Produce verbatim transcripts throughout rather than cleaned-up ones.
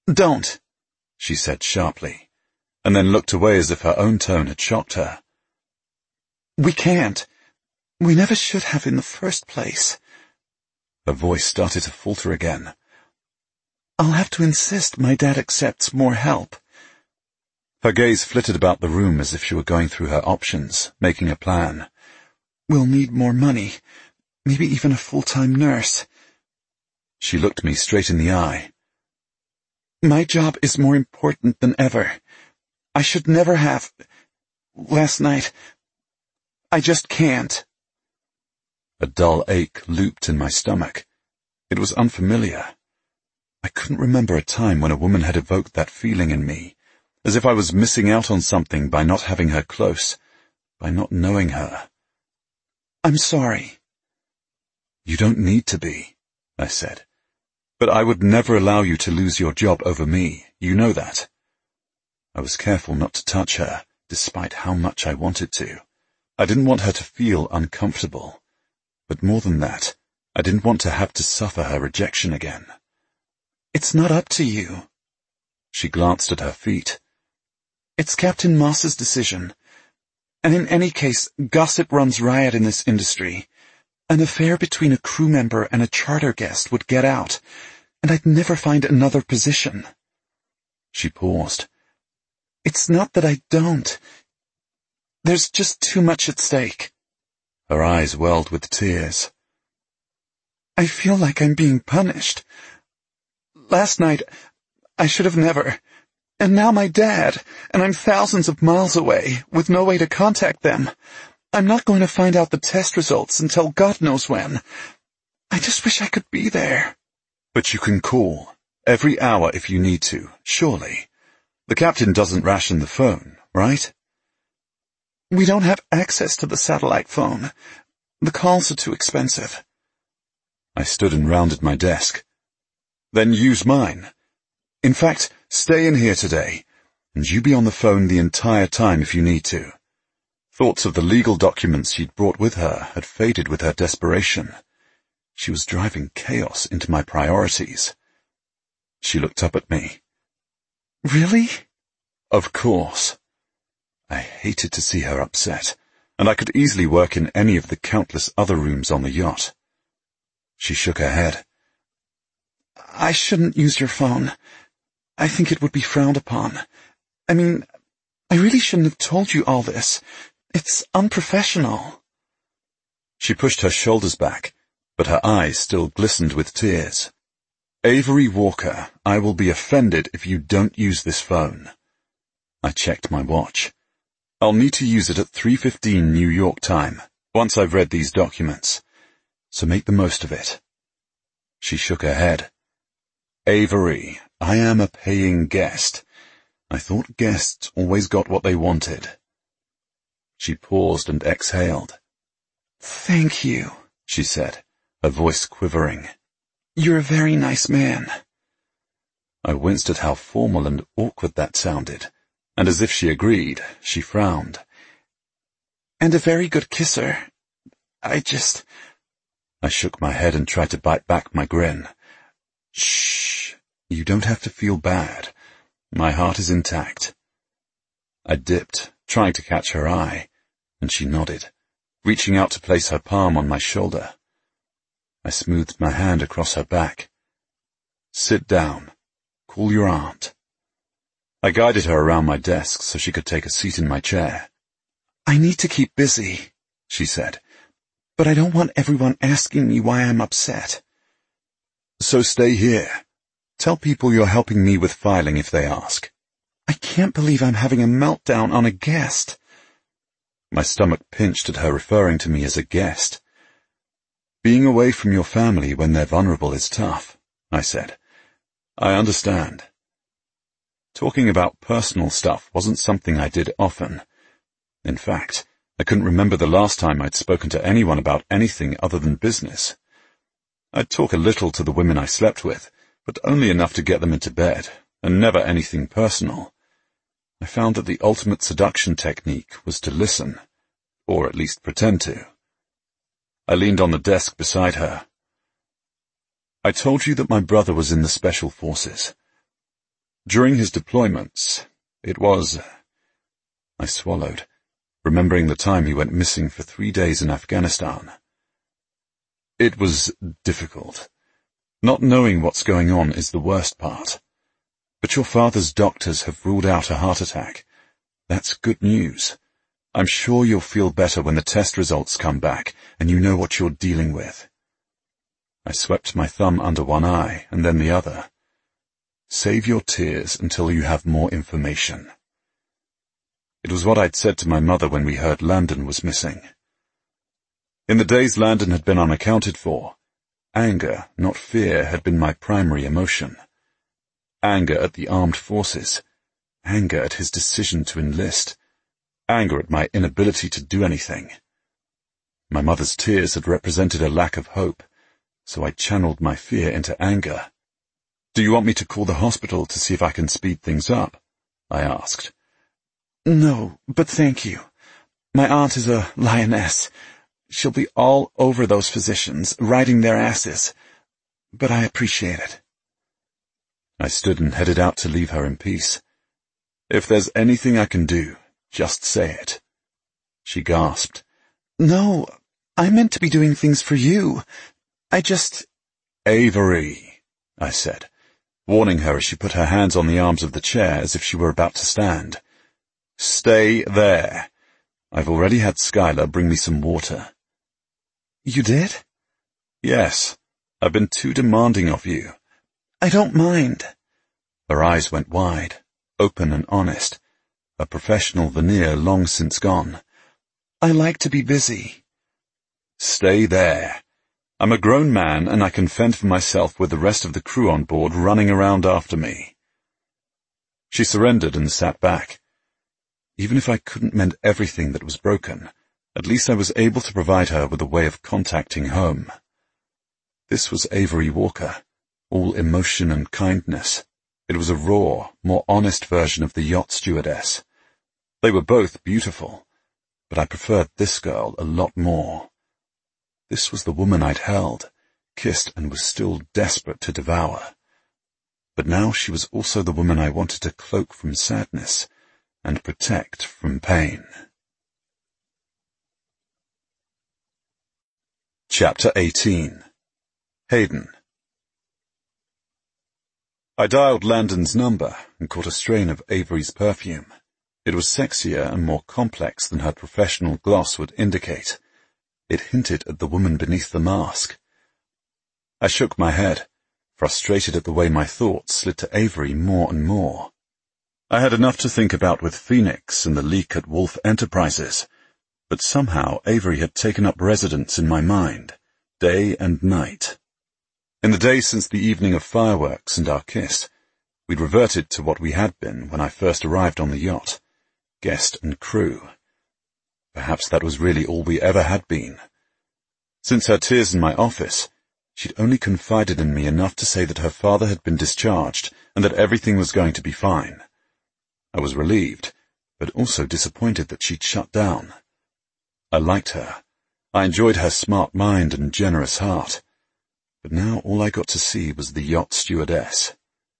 Don't, she said sharply, and then looked away as if her own tone had shocked her. We can't. We never should have in the first place. Her voice started to falter again. I'll have to insist my dad accepts more help. Her gaze flitted about the room as if she were going through her options, making a plan. We'll need more money, maybe even a full-time nurse. She looked me straight in the eye. My job is more important than ever. I should never have... Last night... I just can't. A dull ache looped in my stomach. It was unfamiliar. I couldn't remember a time when a woman had evoked that feeling in me, as if I was missing out on something by not having her close, by not knowing her. I'm sorry. You don't need to be, I said. But I would never allow you to lose your job over me. You know that. I was careful not to touch her, despite how much I wanted to. I didn't want her to feel uncomfortable. But more than that, I didn't want to have to suffer her rejection again. It's not up to you. She glanced at her feet. It's Captain Moss's decision. And in any case, gossip runs riot in this industry. An affair between a crew member and a charter guest would get out, and I'd never find another position. She paused. It's not that I don't. There's just too much at stake. Her eyes welled with tears. I feel like I'm being punished. Last night, I should have never. And now my dad, and I'm thousands of miles away, with no way to contact them. I'm not going to find out the test results until God knows when. I just wish I could be there. But you can call, every hour if you need to, surely. The captain doesn't ration the phone, right? We don't have access to the satellite phone. The calls are too expensive. I stood and rounded my desk. Then use mine. In fact, stay in here today, and you be on the phone the entire time if you need to. Thoughts of the legal documents she'd brought with her had faded with her desperation. She was driving chaos into my priorities. She looked up at me. Really? Of course. I hated to see her upset, and I could easily work in any of the countless other rooms on the yacht. She shook her head. I shouldn't use your phone. I think it would be frowned upon. I mean, I really shouldn't have told you all this. It's unprofessional. She pushed her shoulders back, but her eyes still glistened with tears. Avery Walker, I will be offended if you don't use this phone. I checked my watch. I'll need to use it at three fifteen New York time, once I've read these documents. So make the most of it. She shook her head. Avery, I am a paying guest. I thought guests always got what they wanted. She paused and exhaled. Thank you, she said, her voice quivering. You're a very nice man. I winced at how formal and awkward that sounded, and as if she agreed, she frowned. And a very good kisser. I just... I shook my head and tried to bite back my grin. Shh, you don't have to feel bad. My heart is intact. I dipped, trying to catch her eye, and she nodded, reaching out to place her palm on my shoulder. I smoothed my hand across her back. Sit down. Call your aunt. I guided her around my desk so she could take a seat in my chair. I need to keep busy, she said, but I don't want everyone asking me why I'm upset. So stay here. Tell people you're helping me with filing if they ask. I can't believe I'm having a meltdown on a guest. My stomach pinched at her referring to me as a guest. Being away from your family when they're vulnerable is tough, I said. I understand. Talking about personal stuff wasn't something I did often. In fact, I couldn't remember the last time I'd spoken to anyone about anything other than business. I'd talk a little to the women I slept with, but only enough to get them into bed, and never anything personal. I found that the ultimate seduction technique was to listen, or at least pretend to. I leaned on the desk beside her. I told you that my brother was in the Special Forces. During his deployments, it was... I swallowed, remembering the time he went missing for three days in Afghanistan. It was difficult. Not knowing what's going on is the worst part. But your father's doctors have ruled out a heart attack. That's good news. I'm sure you'll feel better when the test results come back and you know what you're dealing with. I swept my thumb under one eye and then the other. Save your tears until you have more information. It was what I'd said to my mother when we heard Landon was missing. In the days Landon had been unaccounted for, anger, not fear, had been my primary emotion. Anger at the armed forces, anger at his decision to enlist, anger at my inability to do anything. My mother's tears had represented a lack of hope, so I channeled my fear into anger. "Do you want me to call the hospital to see if I can speed things up?" I asked. "No, but thank you. My aunt is a lioness. She'll be all over those physicians, riding their asses. But I appreciate it." I stood and headed out to leave her in peace. "If there's anything I can do, just say it." She gasped. "No, I meant to be doing things for you. I just—" "Avery," I said, warning her as she put her hands on the arms of the chair as if she were about to stand. "Stay there. I've already had Skylar bring me some water." "You did?" "Yes. I've been too demanding of you." "I don't mind." Her eyes went wide, open and honest, a professional veneer long since gone. "I like to be busy." "Stay there. I'm a grown man and I can fend for myself with the rest of the crew on board running around after me." She surrendered and sat back. Even if I couldn't mend everything that was broken, at least I was able to provide her with a way of contacting home. This was Avery Walker, all emotion and kindness. It was a raw, more honest version of the yacht stewardess. They were both beautiful, but I preferred this girl a lot more. This was the woman I'd held, kissed and was still desperate to devour. But now she was also the woman I wanted to cloak from sadness and protect from pain. Chapter eighteen. Hayden. I dialed Landon's number and caught a strain of Avery's perfume. It was sexier and more complex than her professional gloss would indicate. It hinted at the woman beneath the mask. I shook my head, frustrated at the way my thoughts slid to Avery more and more. I had enough to think about with Phoenix and the leak at Wolf Enterprises, but somehow Avery had taken up residence in my mind, day and night. In the days since the evening of fireworks and our kiss, we'd reverted to what we had been when I first arrived on the yacht, guest and crew. Perhaps that was really all we ever had been. Since her tears in my office, she'd only confided in me enough to say that her father had been discharged and that everything was going to be fine. I was relieved, but also disappointed that she'd shut down. I liked her. I enjoyed her smart mind and generous heart. But now all I got to see was the yacht stewardess.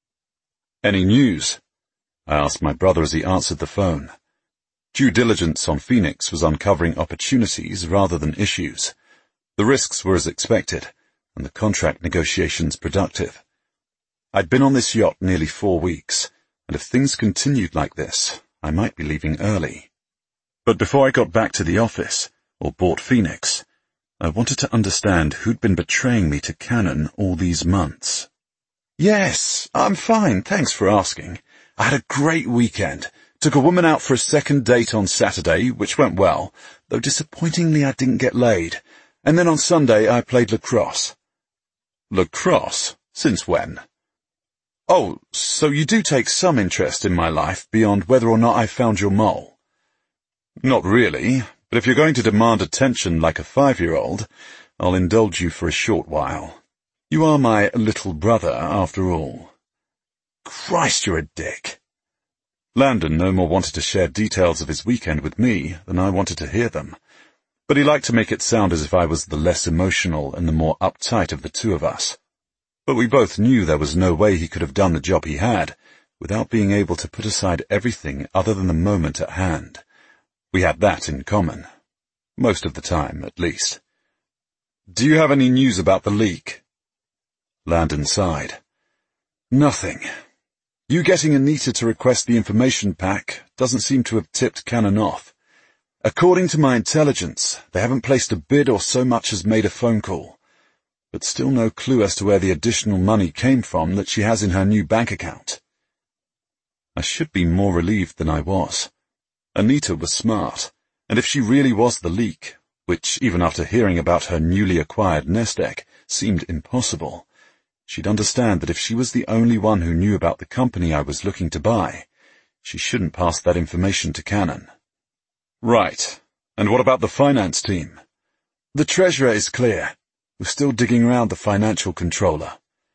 "Any news?" I asked my brother as he answered the phone. Due diligence on Phoenix was uncovering opportunities rather than issues. The risks were as expected, and the contract negotiations productive. I'd been on this yacht nearly four weeks, and if things continued like this, I might be leaving early. But before I got back to the office, or bought Phoenix, I wanted to understand who'd been betraying me to Cannon all these months. "Yes, I'm fine, thanks for asking. I had a great weekend. Took a woman out for a second date on Saturday, which went well, though disappointingly I didn't get laid. And then on Sunday I played lacrosse." "Lacrosse? Since when?" "Oh, so you do take some interest in my life beyond whether or not I found your mole?" "Not really, but if you're going to demand attention like a five-year-old, I'll indulge you for a short while. You are my little brother, after all." "Christ, you're a dick." Landon no more wanted to share details of his weekend with me than I wanted to hear them, but he liked to make it sound as if I was the less emotional and the more uptight of the two of us. But we both knew there was no way he could have done the job he had, without being able to put aside everything other than the moment at hand. We had that in common. Most of the time, at least. Do you have any news about the leak? Landon sighed. Nothing. You getting Anita to request the information pack doesn't seem to have tipped Cannon off. According to my intelligence, they haven't placed a bid or so much as made a phone call. But still no clue as to where the additional money came from that she has in her new bank account. I should be more relieved than I was. Anita was smart, and if she really was the leak, which even after hearing about her newly acquired nest egg seemed impossible, she'd understand that if she was the only one who knew about the company I was looking to buy, she shouldn't pass that information to Cannon. Right. And what about the finance team? The treasurer is clear. We're still digging around the financial controller.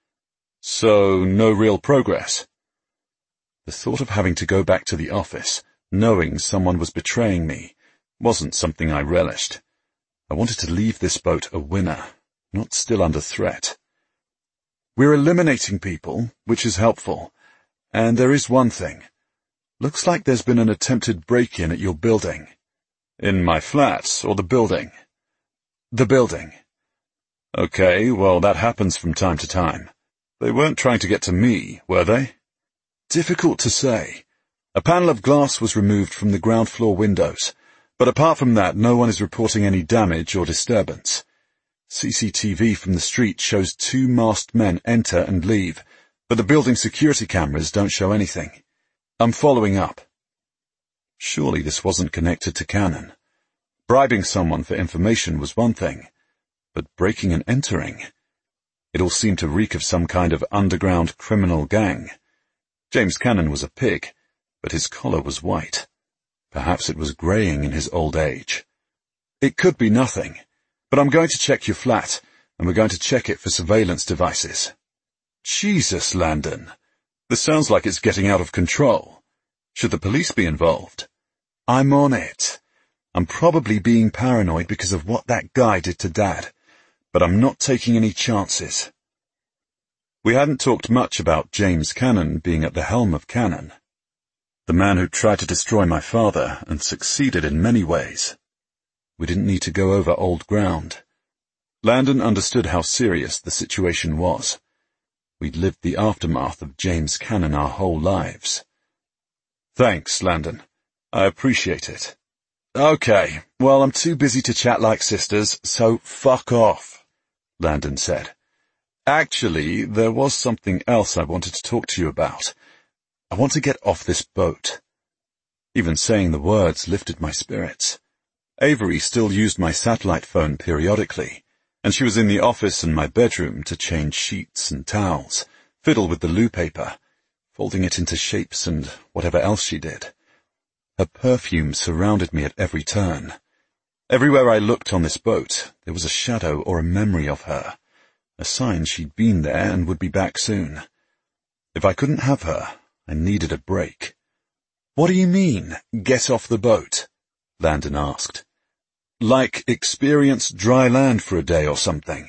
So, no real progress? The thought of having to go back to the office, knowing someone was betraying me, wasn't something I relished. I wanted to leave this boat a winner, not still under threat. We're eliminating people, which is helpful. And there is one thing. Looks like there's been an attempted break-in at your building. In my flat, or the building? The building. Okay, well, that happens from time to time. They weren't trying to get to me, were they? Difficult to say. A panel of glass was removed from the ground floor windows, but apart from that, no one is reporting any damage or disturbance. C C T V from the street shows two masked men enter and leave, but the building security cameras don't show anything. I'm following up. Surely this wasn't connected to Cannon. Bribing someone for information was one thing, but breaking and entering? It all seemed to reek of some kind of underground criminal gang. James Cannon was a pig, but his collar was white. Perhaps it was greying in his old age. It could be nothing, but I'm going to check your flat, and we're going to check it for surveillance devices. Jesus, Landon. This sounds like it's getting out of control. Should the police be involved? I'm on it. I'm probably being paranoid because of what that guy did to Dad, but I'm not taking any chances. We hadn't talked much about James Cannon being at the helm of Cannon, the man who tried to destroy my father and succeeded in many ways. We didn't need to go over old ground. Landon understood how serious the situation was. We'd lived the aftermath of James Cannon our whole lives. Thanks, Landon. I appreciate it. Okay, well, I'm too busy to chat like sisters, so fuck off, Landon said. Actually, there was something else I wanted to talk to you about. I want to get off this boat. Even saying the words lifted my spirits. Avery still used my satellite phone periodically, and she was in the office and my bedroom to change sheets and towels, fiddle with the loo paper, folding it into shapes and whatever else she did. Her perfume surrounded me at every turn. Everywhere I looked on this boat, there was a shadow or a memory of her, a sign she'd been there and would be back soon. If I couldn't have her, I needed a break. What do you mean, get off the boat? Landon asked. Like experience dry land for a day or something.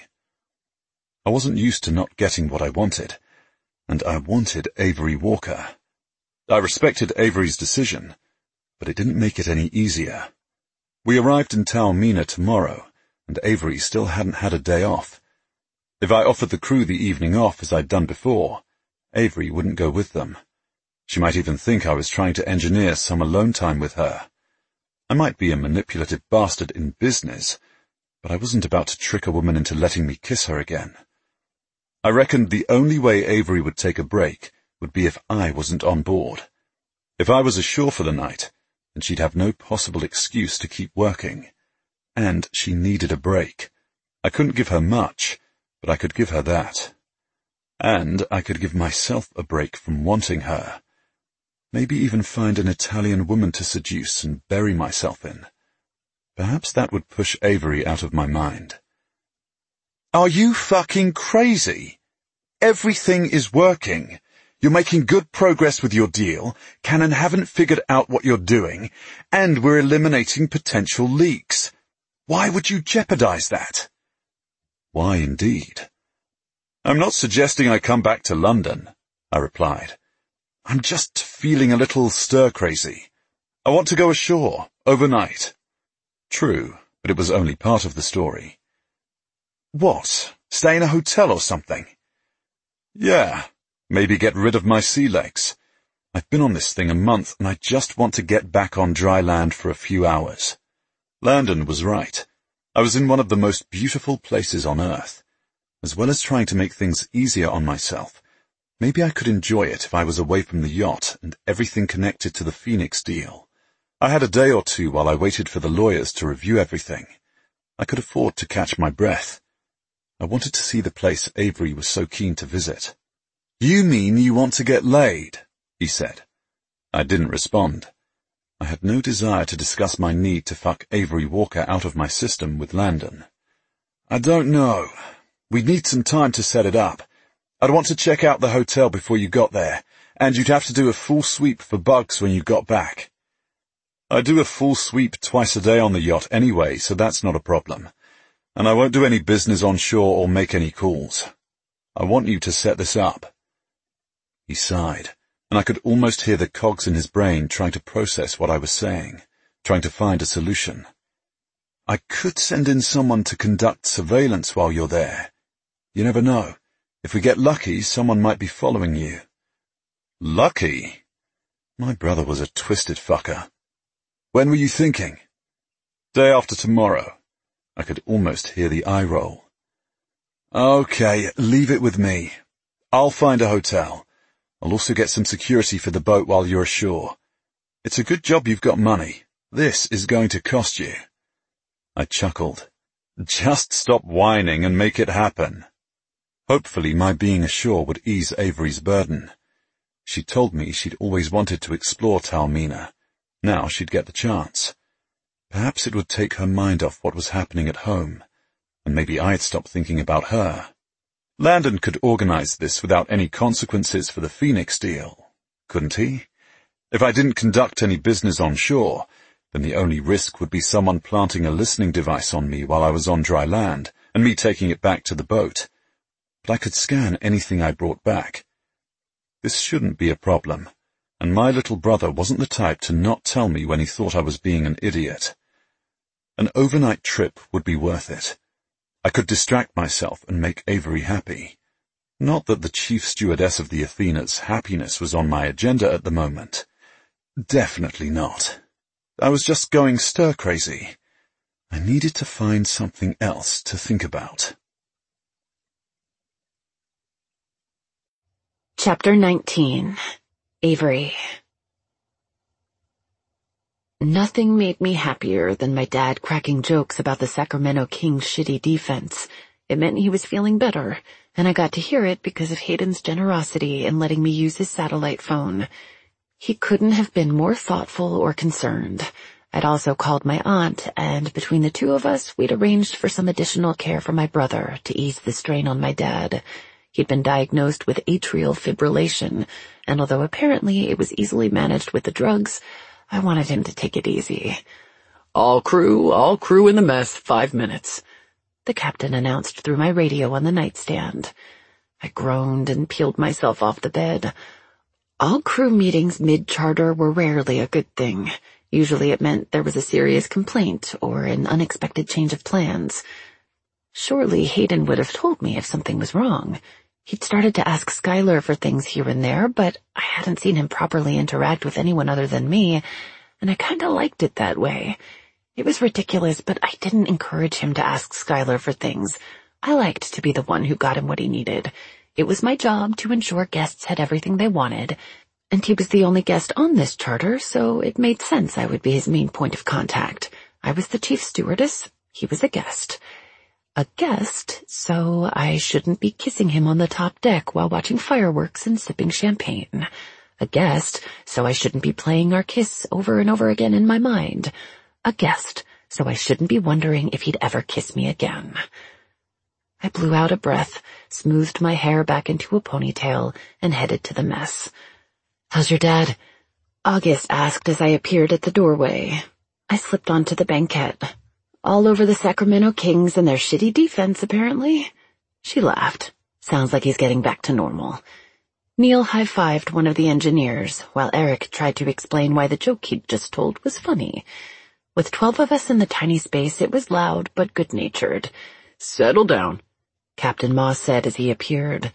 I wasn't used to not getting what I wanted, and I wanted Avery Walker. I respected Avery's decision, but it didn't make it any easier. We arrived in Taormina tomorrow, and Avery still hadn't had a day off. If I offered the crew the evening off as I'd done before, Avery wouldn't go with them. She might even think I was trying to engineer some alone time with her. I might be a manipulative bastard in business, but I wasn't about to trick a woman into letting me kiss her again. I reckoned the only way Avery would take a break would be if I wasn't on board. If I was ashore for the night, then she'd have no possible excuse to keep working. And she needed a break. I couldn't give her much, but I could give her that. And I could give myself a break from wanting her. Maybe even find an Italian woman to seduce and bury myself in. Perhaps that would push Avery out of my mind. Are you fucking crazy? Everything is working. You're making good progress with your deal, Cannon haven't figured out what you're doing, and we're eliminating potential leaks. Why would you jeopardize that? Why indeed? I'm not suggesting I come back to London, I replied. I'm just feeling a little stir-crazy. I want to go ashore, overnight. True, but it was only part of the story. What? Stay in a hotel or something? Yeah, maybe get rid of my sea legs. I've been on this thing a month and I just want to get back on dry land for a few hours. Landon was right. I was in one of the most beautiful places on Earth. As well as trying to make things easier on myself, maybe I could enjoy it if I was away from the yacht and everything connected to the Phoenix deal. I had a day or two while I waited for the lawyers to review everything. I could afford to catch my breath. I wanted to see the place Avery was so keen to visit. You mean you want to get laid? He said. I didn't respond. I had no desire to discuss my need to fuck Avery Walker out of my system with Landon. I don't know. We'd need some time to set it up. I'd want to check out the hotel before you got there, and you'd have to do a full sweep for bugs when you got back. I do a full sweep twice a day on the yacht anyway, so that's not a problem. And I won't do any business on shore or make any calls. I want you to set this up. He sighed, and I could almost hear the cogs in his brain trying to process what I was saying, trying to find a solution. I could send in someone to conduct surveillance while you're there. You never know. If we get lucky, someone might be following you. Lucky? My brother was a twisted fucker. When were you thinking? Day after tomorrow. I could almost hear the eye roll. Okay, leave it with me. I'll find a hotel. I'll also get some security for the boat while you're ashore. It's a good job you've got money. This is going to cost you. I chuckled. Just stop whining and make it happen. Hopefully my being ashore would ease Avery's burden. She told me she'd always wanted to explore Taormina. Now she'd get the chance. Perhaps it would take her mind off what was happening at home, and maybe I'd stop thinking about her. Landon could organize this without any consequences for the Phoenix deal, couldn't he? If I didn't conduct any business on shore, then the only risk would be someone planting a listening device on me while I was on dry land, and me taking it back to the boat. But I could scan anything I brought back. This shouldn't be a problem, and my little brother wasn't the type to not tell me when he thought I was being an idiot. An overnight trip would be worth it. I could distract myself and make Avery happy. Not that the chief stewardess of the Athena's happiness was on my agenda at the moment. Definitely not. I was just going stir-crazy. I needed to find something else to think about. Chapter nineteen. Avery. Nothing made me happier than my dad cracking jokes about the Sacramento Kings' shitty defense. It meant he was feeling better, and I got to hear it because of Hayden's generosity in letting me use his satellite phone. He couldn't have been more thoughtful or concerned. I'd also called my aunt, and between the two of us, we'd arranged for some additional care for my brother to ease the strain on my dad. He'd been diagnosed with atrial fibrillation, and although apparently it was easily managed with the drugs, I wanted him to take it easy. "All crew, all crew in the mess, five minutes," the captain announced through my radio on the nightstand. I groaned and peeled myself off the bed. All crew meetings mid-charter were rarely a good thing. Usually it meant there was a serious complaint or an unexpected change of plans. Surely Hayden would have told me if something was wrong. He'd started to ask Skylar for things here and there, but I hadn't seen him properly interact with anyone other than me, and I kinda liked it that way. It was ridiculous, but I didn't encourage him to ask Skylar for things. I liked to be the one who got him what he needed. It was my job to ensure guests had everything they wanted, and he was the only guest on this charter, so it made sense I would be his main point of contact. I was the chief stewardess, he was a guest. A guest, so I shouldn't be kissing him on the top deck while watching fireworks and sipping champagne. A guest, so I shouldn't be playing our kiss over and over again in my mind. A guest, so I shouldn't be wondering if he'd ever kiss me again. I blew out a breath, smoothed my hair back into a ponytail, and headed to the mess. "How's your dad?" August asked as I appeared at the doorway. I slipped onto the banquette. "All over the Sacramento Kings and their shitty defense, apparently." She laughed. "Sounds like he's getting back to normal." Neil high-fived one of the engineers, while Eric tried to explain why the joke he'd just told was funny. With twelve of us in the tiny space, it was loud but good-natured. "Settle down," Captain Moss said as he appeared.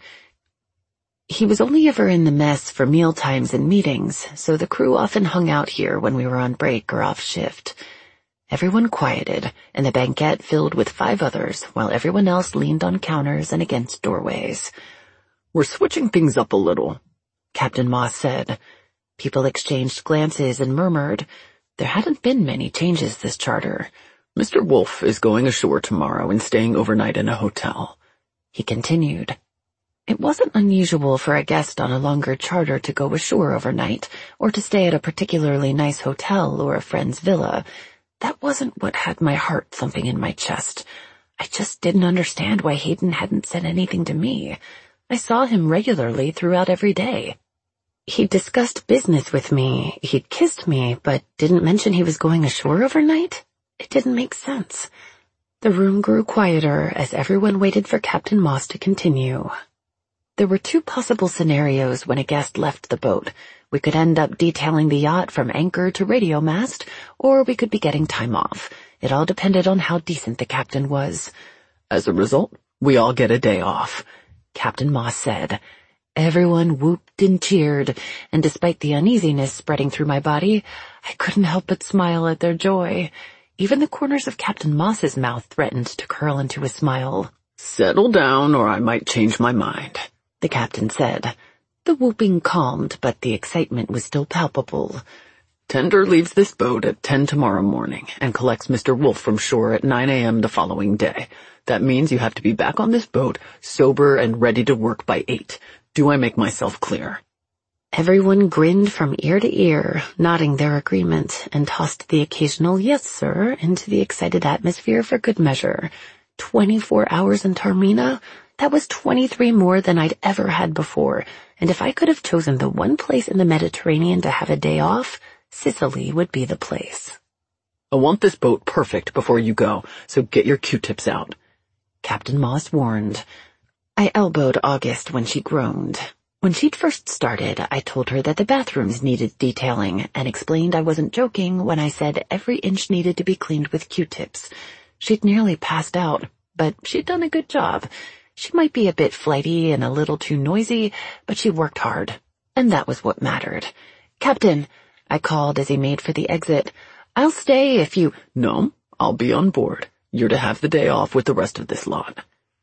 He was only ever in the mess for mealtimes and meetings, so the crew often hung out here when we were on break or off shift. Everyone quieted, and the banquette filled with five others, while everyone else leaned on counters and against doorways. "We're switching things up a little," Captain Moss said. People exchanged glances and murmured. There hadn't been many changes this charter. "Mister Wolf is going ashore tomorrow and staying overnight in a hotel," he continued. It wasn't unusual for a guest on a longer charter to go ashore overnight, or to stay at a particularly nice hotel or a friend's villa. That wasn't what had my heart thumping in my chest. I just didn't understand why Hayden hadn't said anything to me. I saw him regularly throughout every day. He'd discussed business with me, he'd kissed me, but didn't mention he was going ashore overnight? It didn't make sense. The room grew quieter as everyone waited for Captain Moss to continue. There were two possible scenarios when a guest left the boat. We could end up detailing the yacht from anchor to radio mast, or we could be getting time off. It all depended on how decent the captain was. "As a result, we all get a day off," Captain Moss said. Everyone whooped and cheered, and despite the uneasiness spreading through my body, I couldn't help but smile at their joy. Even the corners of Captain Moss's mouth threatened to curl into a smile. "Settle down, or I might change my mind," the captain said. The whooping calmed, but the excitement was still palpable. "Tender leaves this boat at ten tomorrow morning and collects Mister Wolf from shore at nine a.m. the following day. That means you have to be back on this boat, sober and ready to work by eight. Do I make myself clear?" Everyone grinned from ear to ear, nodding their agreement, and tossed the occasional "yes, sir" into the excited atmosphere for good measure. Twenty-four hours in Taormina? That was twenty-three more than I'd ever had before, and if I could have chosen the one place in the Mediterranean to have a day off, Sicily would be the place. "I want this boat perfect before you go, so get your Q-tips out," Captain Moss warned. I elbowed August when she groaned. When she'd first started, I told her that the bathrooms needed detailing, and explained I wasn't joking when I said every inch needed to be cleaned with Q-tips. She'd nearly passed out, but she'd done a good job. She might be a bit flighty and a little too noisy, but she worked hard, and that was what mattered. "Captain," I called as he made for the exit, "I'll stay if you—" "No, I'll be on board. You're to have the day off with the rest of this lot."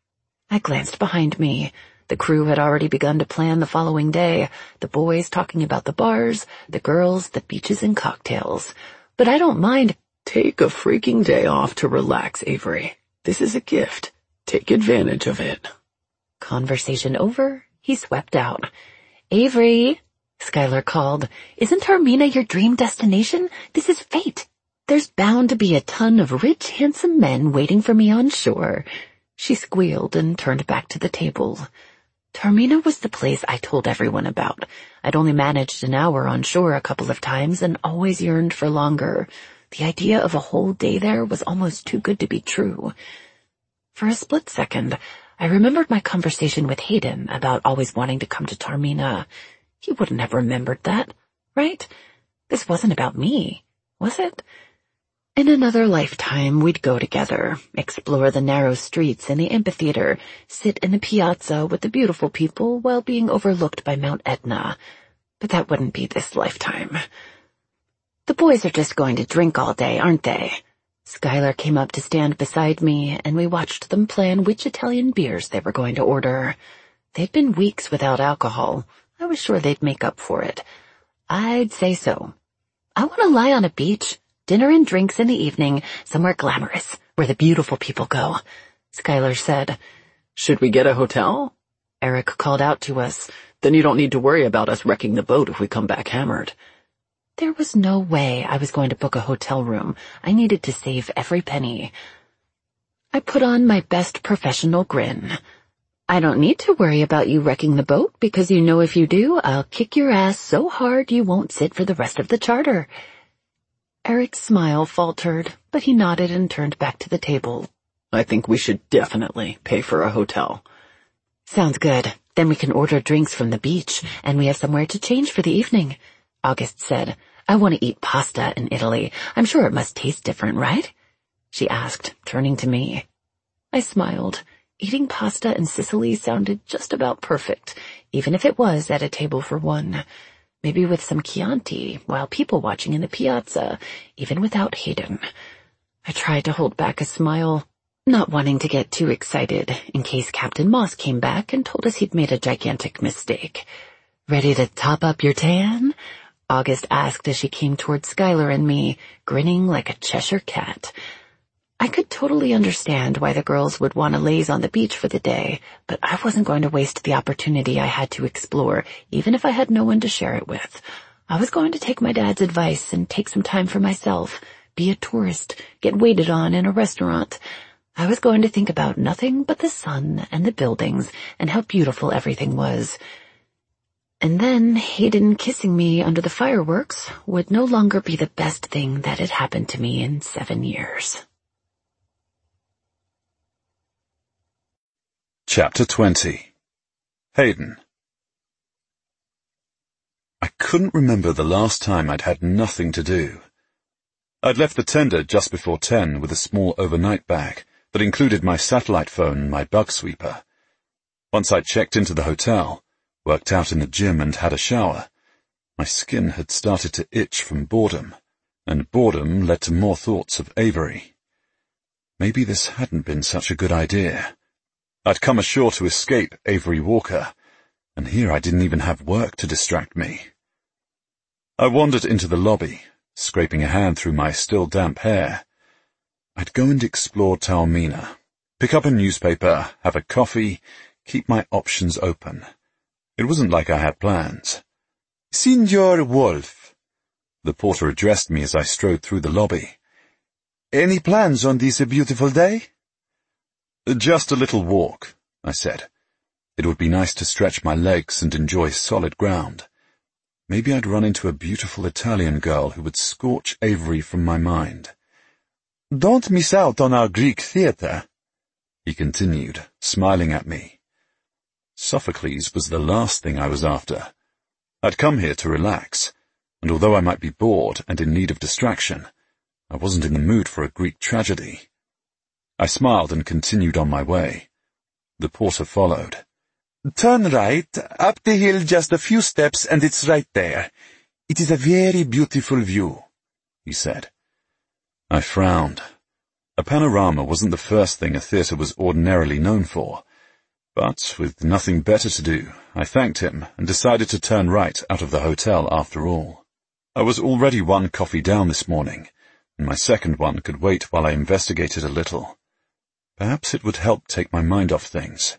I glanced behind me. The crew had already begun to plan the following day, the boys talking about the bars, the girls, the beaches and cocktails. But I don't mind. "Take a freaking day off to relax, Avery. This is a gift. Take advantage of it." Conversation over, he swept out. "Avery," Skylar called, "isn't Taormina your dream destination? This is fate. There's bound to be a ton of rich, handsome men waiting for me on shore." She squealed and turned back to the table. Taormina was the place I told everyone about. I'd only managed an hour on shore a couple of times and always yearned for longer. The idea of a whole day there was almost too good to be true. For a split second, I remembered my conversation with Hayden about always wanting to come to Taormina. He wouldn't have remembered that, right? This wasn't about me, was it? In another lifetime, we'd go together, explore the narrow streets and the amphitheater, sit in the piazza with the beautiful people while being overlooked by Mount Etna. But that wouldn't be this lifetime. "The boys are just going to drink all day, aren't they?" Skylar came up to stand beside me, and we watched them plan which Italian beers they were going to order. They'd been weeks without alcohol. I was sure they'd make up for it. I'd say so. "I want to lie on a beach, dinner and drinks in the evening, somewhere glamorous, where the beautiful people go," Skylar said. "Should we get a hotel?" Eric called out to us. "Then you don't need to worry about us wrecking the boat if we come back hammered." There was no way I was going to book a hotel room. I needed to save every penny. I put on my best professional grin. "I don't need to worry about you wrecking the boat, because you know if you do, I'll kick your ass so hard you won't sit for the rest of the charter." Eric's smile faltered, but he nodded and turned back to the table. "I think we should definitely pay for a hotel." "Sounds good," Then we can order drinks from the beach, and we have somewhere to change for the evening. August said, I want to eat pasta in Italy. I'm sure it must taste different, right? She asked, turning to me. I smiled. Eating pasta in Sicily sounded just about perfect, even if it was at a table for one. Maybe with some Chianti, while people watching in the piazza, even without Hayden. I tried to hold back a smile, not wanting to get too excited in case Captain Moss came back and told us he'd made a gigantic mistake. Ready to top up your tan? August asked as she came toward Skylar and me, grinning like a Cheshire cat. I could totally understand why the girls would want to laze on the beach for the day, but I wasn't going to waste the opportunity I had to explore, even if I had no one to share it with. I was going to take my dad's advice and take some time for myself, be a tourist, get waited on in a restaurant. I was going to think about nothing but the sun and the buildings and how beautiful everything was. And then Hayden kissing me under the fireworks would no longer be the best thing that had happened to me in seven years. Chapter twenty. Hayden. I couldn't remember the last time I'd had nothing to do. I'd left the tender just before ten with a small overnight bag that included my satellite phone and my bug sweeper. Once I'd checked into the hotel, worked out in the gym and had a shower, my skin had started to itch from boredom, and boredom led to more thoughts of Avery. Maybe this hadn't been such a good idea. I'd come ashore to escape Avery Walker, and here I didn't even have work to distract me. I wandered into the lobby, scraping a hand through my still damp hair. I'd go and explore Taormina, pick up a newspaper, have a coffee, keep my options open. It wasn't like I had plans. Signor Wolf, the porter addressed me as I strode through the lobby. Any plans on this beautiful day? Just a little walk, I said. It would be nice to stretch my legs and enjoy solid ground. Maybe I'd run into a beautiful Italian girl who would scorch Avery from my mind. Don't miss out on our Greek theatre, he continued, smiling at me. Sophocles was the last thing I was after. I'd come here to relax, and although I might be bored and in need of distraction, I wasn't in the mood for a Greek tragedy. I smiled and continued on my way. The porter followed. Turn right, up the hill just a few steps and it's right there. It is a very beautiful view, he said. I frowned. A panorama wasn't the first thing a theatre was ordinarily known for, but with nothing better to do, I thanked him and decided to turn right out of the hotel after all. I was already one coffee down this morning, and my second one could wait while I investigated a little. Perhaps it would help take my mind off things.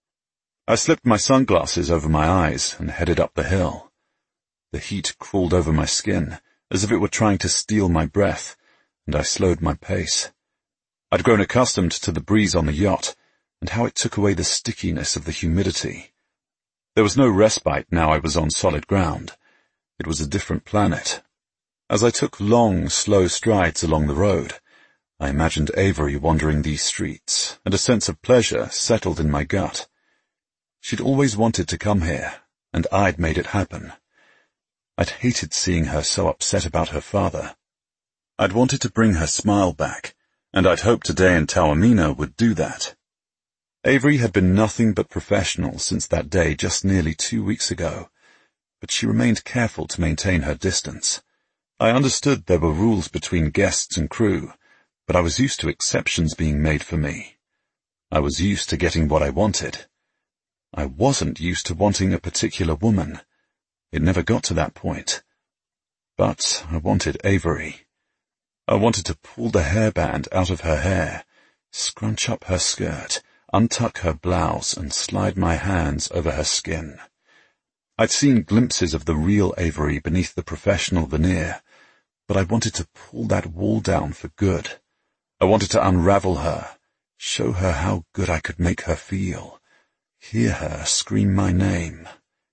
I slipped my sunglasses over my eyes and headed up the hill. The heat crawled over my skin, as if it were trying to steal my breath, and I slowed my pace. I'd grown accustomed to the breeze on the yacht, and how it took away the stickiness of the humidity. There was no respite now I was on solid ground. It was a different planet. As I took long, slow strides along the road, I imagined Avery wandering these streets, and a sense of pleasure settled in my gut. She'd always wanted to come here, and I'd made it happen. I'd hated seeing her so upset about her father. I'd wanted to bring her smile back, and I'd hoped today in Taormina would do that. Avery had been nothing but professional since that day just nearly two weeks ago, but she remained careful to maintain her distance. I understood there were rules between guests and crew, but I was used to exceptions being made for me. I was used to getting what I wanted. I wasn't used to wanting a particular woman. It never got to that point. But I wanted Avery. I wanted to pull the hairband out of her hair, scrunch up her skirt, untuck her blouse, and slide my hands over her skin. I'd seen glimpses of the real Avery beneath the professional veneer, but I wanted to pull that wall down for good. I wanted to unravel her, show her how good I could make her feel, hear her scream my name.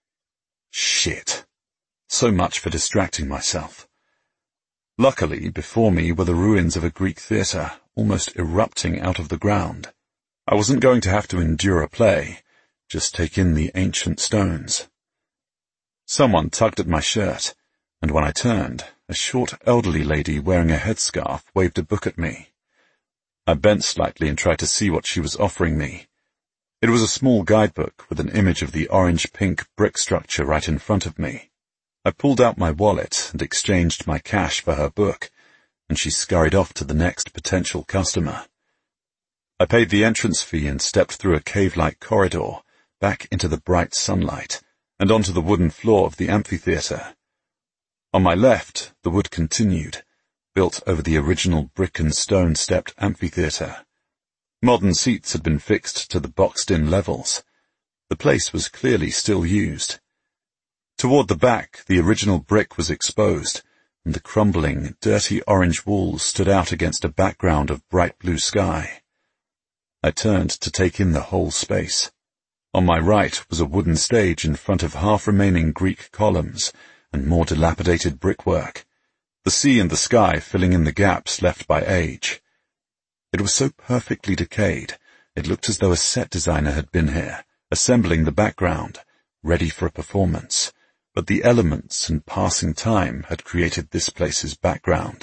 Shit. So much for distracting myself. Luckily, before me were the ruins of a Greek theatre, almost erupting out of the ground. I wasn't going to have to endure a play, just take in the ancient stones. Someone tugged at my shirt, and when I turned, a short elderly lady wearing a headscarf waved a book at me. I bent slightly and tried to see what she was offering me. It was a small guidebook with an image of the orange-pink brick structure right in front of me. I pulled out my wallet and exchanged my cash for her book, and she scurried off to the next potential customer. I paid the entrance fee and stepped through a cave-like corridor, back into the bright sunlight, and onto the wooden floor of the amphitheater. On my left, the wood continued, built over the original brick and stone stepped amphitheater. Modern seats had been fixed to the boxed-in levels. The place was clearly still used. Toward the back, the original brick was exposed, and the crumbling, dirty orange walls stood out against a background of bright blue sky. I turned to take in the whole space. On my right was a wooden stage in front of half-remaining Greek columns and more dilapidated brickwork, the sea and the sky filling in the gaps left by age. It was so perfectly decayed, it looked as though a set designer had been here, assembling the background, ready for a performance, but the elements and passing time had created this place's background.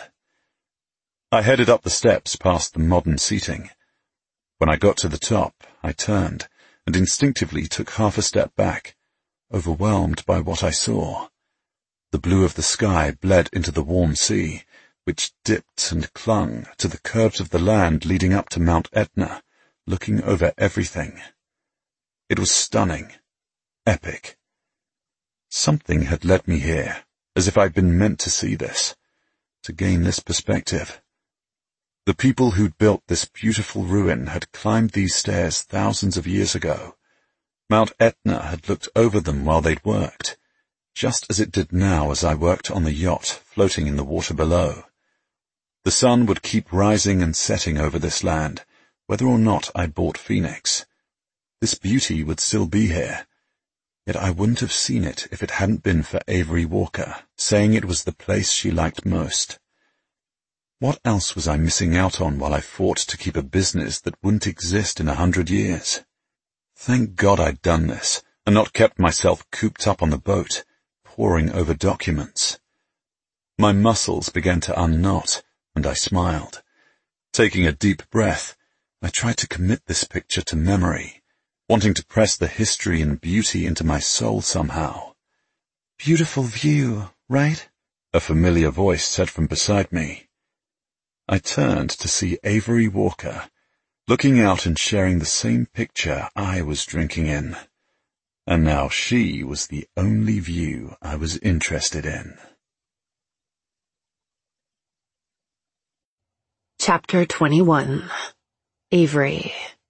I headed up the steps past the modern seating. When I got to the top, I turned and instinctively took half a step back, overwhelmed by what I saw. The blue of the sky bled into the warm sea, which dipped and clung to the curves of the land leading up to Mount Etna, looking over everything. It was stunning, epic. Something had led me here, as if I'd been meant to see this, to gain this perspective. The people who'd built this beautiful ruin had climbed these stairs thousands of years ago. Mount Etna had looked over them while they'd worked, just as it did now as I worked on the yacht floating in the water below. The sun would keep rising and setting over this land, whether or not I bought Phoenix. This beauty would still be here, yet I wouldn't have seen it if it hadn't been for Avery Walker, saying it was the place she liked most. What else was I missing out on while I fought to keep a business that wouldn't exist in a hundred years? Thank God I'd done this, and not kept myself cooped up on the boat, poring over documents. My muscles began to unknot, and I smiled. Taking a deep breath, I tried to commit this picture to memory, wanting to press the history and beauty into my soul somehow. "Beautiful view, right?" a familiar voice said from beside me. I turned to see Avery Walker, looking out and sharing the same picture I was drinking in. And now she was the only view I was interested in. Chapter twenty-one. Avery.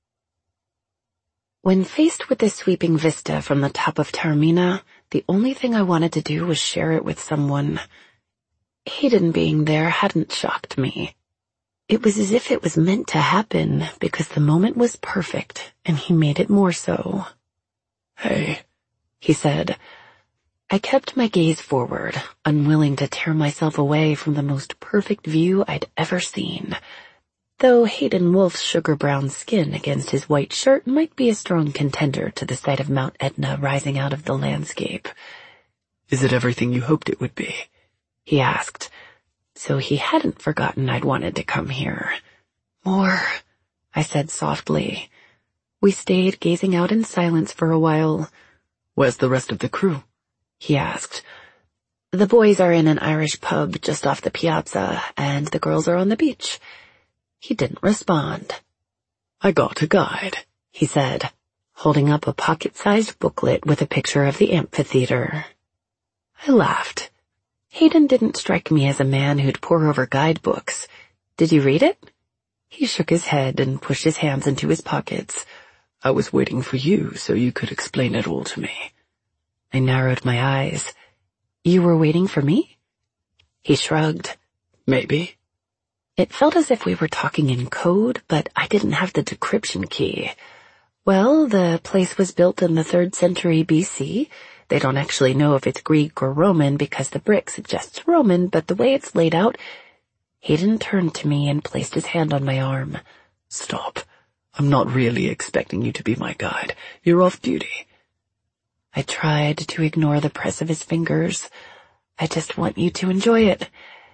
When faced with this sweeping vista from the top of Taormina, the only thing I wanted to do was share it with someone. Hayden being there hadn't shocked me. It was as if it was meant to happen, because the moment was perfect, and he made it more so. "Hey," he said. I kept my gaze forward, unwilling to tear myself away from the most perfect view I'd ever seen, though Hayden Wolf's sugar-brown skin against his white shirt might be a strong contender to the sight of Mount Etna rising out of the landscape. "Is it everything you hoped it would be?" he asked. So he hadn't forgotten I'd wanted to come here. "More," I said softly. We stayed gazing out in silence for a while. "Where's the rest of the crew?" he asked. "The boys are in an Irish pub just off the piazza, and the girls are on the beach." He didn't respond. "I got a guide," he said, holding up a pocket-sized booklet with a picture of the amphitheater. I laughed. Hayden didn't strike me as a man who'd pore over guidebooks. "Did you read it?" He shook his head and pushed his hands into his pockets. "I was waiting for you so you could explain it all to me." I narrowed my eyes. "You were waiting for me?" He shrugged. "Maybe." It felt as if we were talking in code, but I didn't have the decryption key. Well, the place was built in the third century B C. They don't actually know if it's Greek or Roman because the brick suggests Roman, but the way it's laid out... Hayden turned to me and placed his hand on my arm. "Stop. I'm not really expecting you to be my guide. You're off duty. I tried to ignore the press of his fingers. I just want you to enjoy it.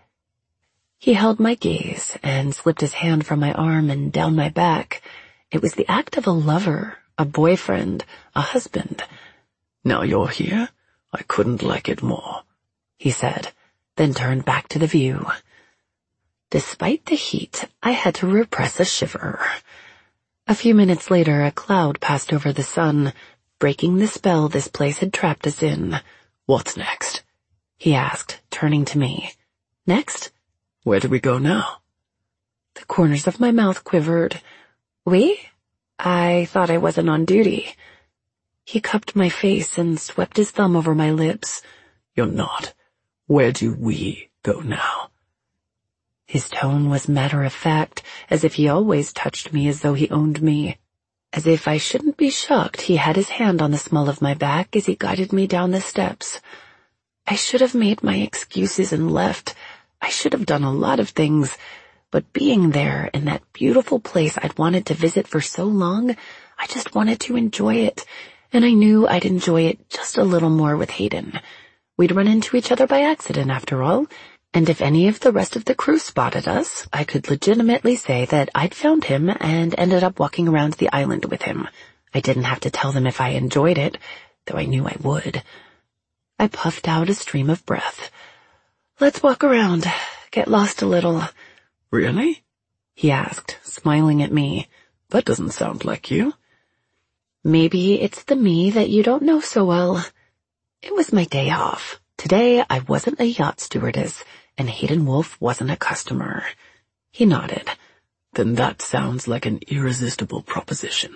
He held my gaze and slipped his hand from my arm and down my back. It was the act of a lover, a boyfriend, a husband. Now you're here, I couldn't like it more, he said, then turned back to the view. Despite the heat, I had to repress a shiver. A few minutes later, a cloud passed over the sun, breaking the spell this place had trapped us in. What's next? He asked, turning to me. Next? Where do we go now? The corners of my mouth quivered. We? I thought I wasn't on duty. He cupped my face and swept his thumb over my lips. You're not. Where do we go now? His tone was matter-of-fact, as if he always touched me as though he owned me. As if I shouldn't be shocked, he had his hand on the small of my back as he guided me down the steps. I should have made my excuses and left. I should have done a lot of things, but being there in that beautiful place I'd wanted to visit for so long, I just wanted to enjoy it, and I knew I'd enjoy it just a little more with Hayden. We'd run into each other by accident, after all, and if any of the rest of the crew spotted us, I could legitimately say that I'd found him and ended up walking around the island with him. I didn't have to tell them if I enjoyed it, though I knew I would. I puffed out a stream of breath. Let's walk around, get lost a little. Really? He asked, smiling at me. That doesn't sound like you. Maybe it's the me that you don't know so well. It was my day off. Today I wasn't a yacht stewardess, and Hayden Wolf wasn't a customer. He nodded. Then that sounds like an irresistible proposition.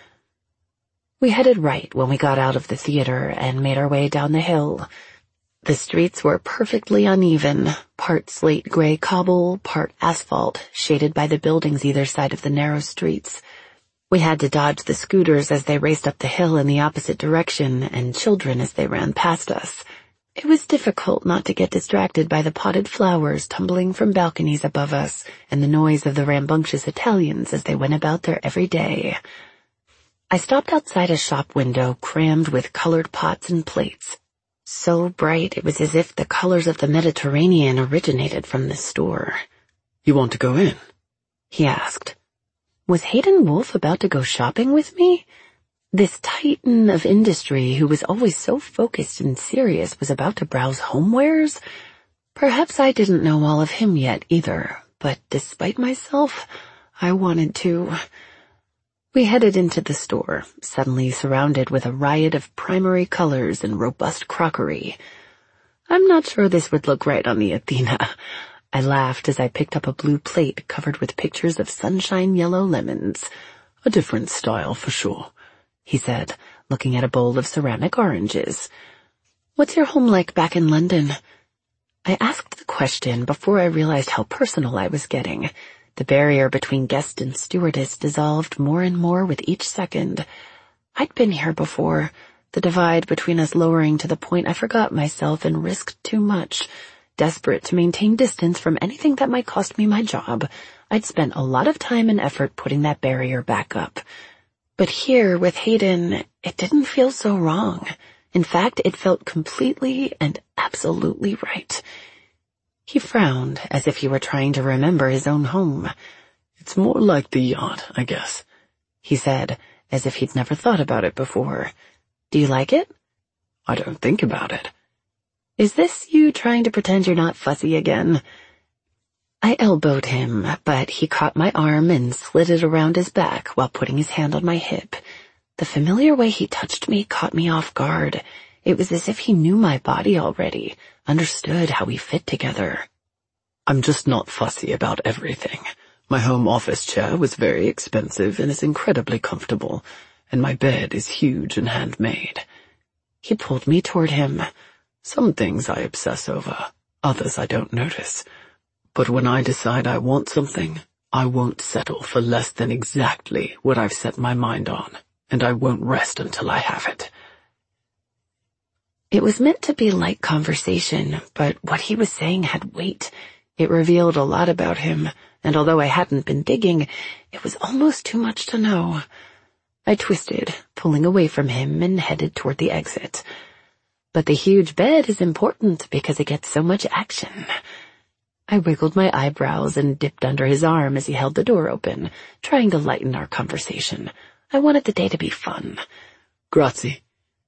We headed right when we got out of the theater and made our way down the hill. The streets were perfectly uneven, part slate gray cobble, part asphalt, shaded by the buildings either side of the narrow streets. We had to dodge the scooters as they raced up the hill in the opposite direction, and children as they ran past us. It was difficult not to get distracted by the potted flowers tumbling from balconies above us and the noise of the rambunctious Italians as they went about their every day. I stopped outside a shop window crammed with colored pots and plates. So bright it was as if the colors of the Mediterranean originated from this store. You want to go in? He asked. Was Hayden Wolf about to go shopping with me? This titan of industry who was always so focused and serious was about to browse homewares? Perhaps I didn't know all of him yet either, but despite myself, I wanted to. We headed into the store, suddenly surrounded with a riot of primary colors and robust crockery. I'm not sure this would look right on the Athena. I laughed as I picked up a blue plate covered with pictures of sunshine yellow lemons. A different style for sure, he said, looking at a bowl of ceramic oranges. What's your home like back in London? I asked the question before I realized how personal I was getting. The barrier between guest and stewardess dissolved more and more with each second. I'd been here before, the divide between us lowering to the point I forgot myself and risked too much. Desperate to maintain distance from anything that might cost me my job, I'd spent a lot of time and effort putting that barrier back up. But here, with Hayden, it didn't feel so wrong. In fact, it felt completely and absolutely right. He frowned, as if he were trying to remember his own home. It's more like the yacht, I guess, he said, as if he'd never thought about it before. Do you like it? I don't think about it. Is this you trying to pretend you're not fussy again? I elbowed him, but he caught my arm and slid it around his back while putting his hand on my hip. The familiar way he touched me caught me off guard. It was as if he knew my body already, understood how we fit together. I'm just not fussy about everything. My home office chair was very expensive and is incredibly comfortable, and my bed is huge and handmade. He pulled me toward him. Some things I obsess over, others I don't notice. But when I decide I want something, I won't settle for less than exactly what I've set my mind on, and I won't rest until I have it. It was meant to be light conversation, but what he was saying had weight. It revealed a lot about him, and although I hadn't been digging, it was almost too much to know. I twisted, pulling away from him, and headed toward the exit. But the huge bed is important because it gets so much action. I wiggled my eyebrows and dipped under his arm as he held the door open, trying to lighten our conversation. I wanted the day to be fun. Grazie.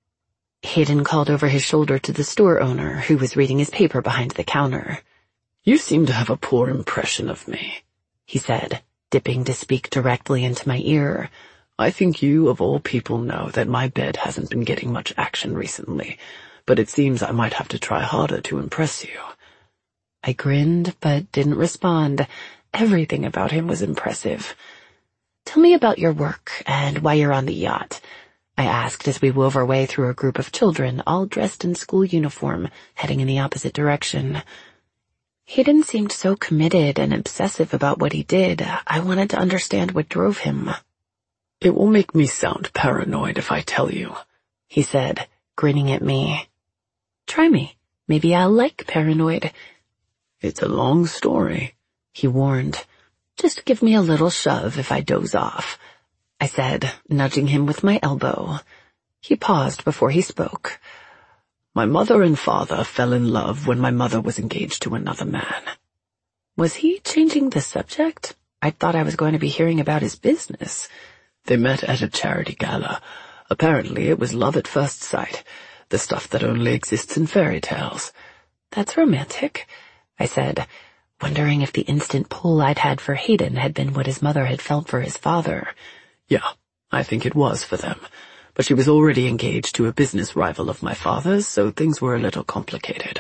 Hayden called over his shoulder to the store owner, who was reading his paper behind the counter. You seem to have a poor impression of me, he said, dipping to speak directly into my ear. I think you, of all people, know that my bed hasn't been getting much action recently, but it seems I might have to try harder to impress you. I grinned, but didn't respond. Everything about him was impressive. Tell me about your work and why you're on the yacht, I asked as we wove our way through a group of children, all dressed in school uniform, heading in the opposite direction. Hayden seemed so committed and obsessive about what he did. I wanted to understand what drove him. It will make me sound paranoid if I tell you, he said, grinning at me. Try me. Maybe I'll like paranoid. It's a long story, he warned. Just give me a little shove if I doze off, I said, nudging him with my elbow. He paused before he spoke. My mother and father fell in love when my mother was engaged to another man. Was he changing the subject? I thought I was going to be hearing about his business. They met at a charity gala. Apparently it was love at first sight, the stuff that only exists in fairy tales. That's romantic, I said, wondering if the instant pull I'd had for Hayden had been what his mother had felt for his father. Yeah, I think it was for them. But she was already engaged to a business rival of my father's, so things were a little complicated.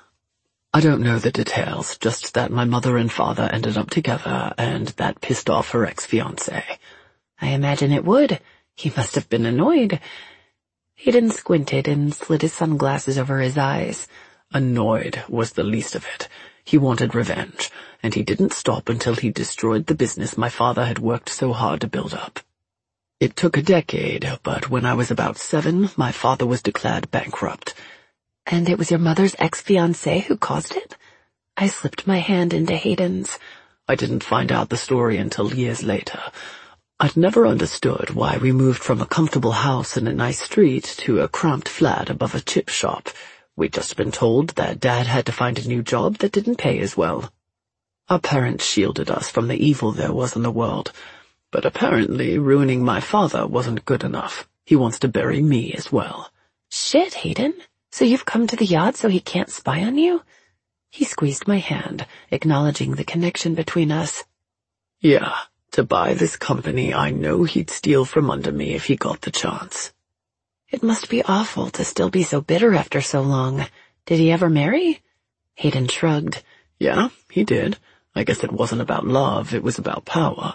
I don't know the details, just that my mother and father ended up together, and that pissed off her ex-fiancé. I imagine it would. He must have been annoyed. Hayden squinted and slid his sunglasses over his eyes. Annoyed was the least of it. He wanted revenge, and he didn't stop until he destroyed the business my father had worked so hard to build up. It took a decade, but when I was about seven, my father was declared bankrupt. And it was your mother's ex-fiancé who caused it? I slipped my hand into Hayden's. I didn't find out the story until years later. I'd never understood why we moved from a comfortable house in a nice street to a cramped flat above a chip shop. We'd just been told that Dad had to find a new job that didn't pay as well. Our parents shielded us from the evil there was in the world. But apparently ruining my father wasn't good enough. He wants to bury me as well. Shit, Hayden. So you've come to the yacht so he can't spy on you? He squeezed my hand, acknowledging the connection between us. Yeah, to buy this company I know he'd steal from under me if he got the chance. It must be awful to still be so bitter after so long. Did he ever marry? Hayden shrugged. Yeah, he did. I guess it wasn't about love, it was about power.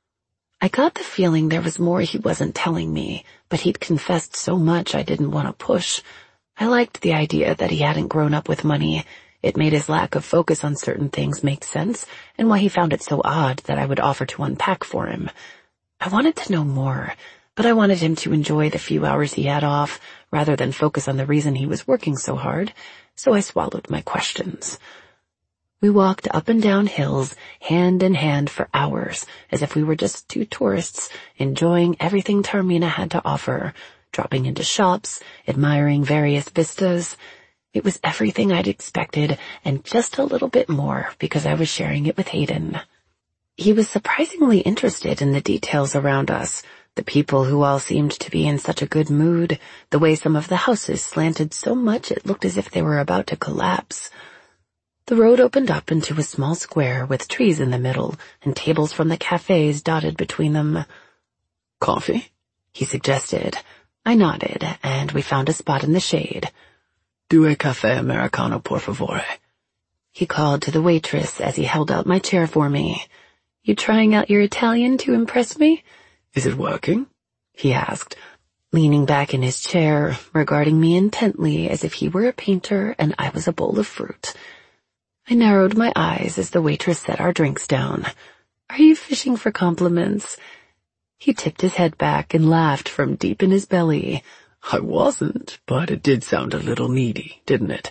I got the feeling there was more he wasn't telling me, but he'd confessed so much I didn't want to push. I liked the idea that he hadn't grown up with money. It made his lack of focus on certain things make sense, and why he found it so odd that I would offer to unpack for him. I wanted to know more, but I wanted him to enjoy the few hours he had off, rather than focus on the reason he was working so hard, so I swallowed my questions. We walked up and down hills, hand in hand for hours, as if we were just two tourists, enjoying everything Taormina had to offer, dropping into shops, admiring various vistas. It was everything I'd expected, and just a little bit more, because I was sharing it with Hayden. He was surprisingly interested in the details around us, the people who all seemed to be in such a good mood, the way some of the houses slanted so much it looked as if they were about to collapse. The road opened up into a small square with trees in the middle and tables from the cafes dotted between them. Coffee? He suggested. I nodded, and we found a spot in the shade. Due café americano, por favore. He called to the waitress as he held out my chair for me. You trying out your Italian to impress me? Is it working? He asked, leaning back in his chair, regarding me intently as if he were a painter and I was a bowl of fruit. I narrowed my eyes as the waitress set our drinks down. Are you fishing for compliments? He tipped his head back and laughed from deep in his belly. I wasn't, but it did sound a little needy, didn't it?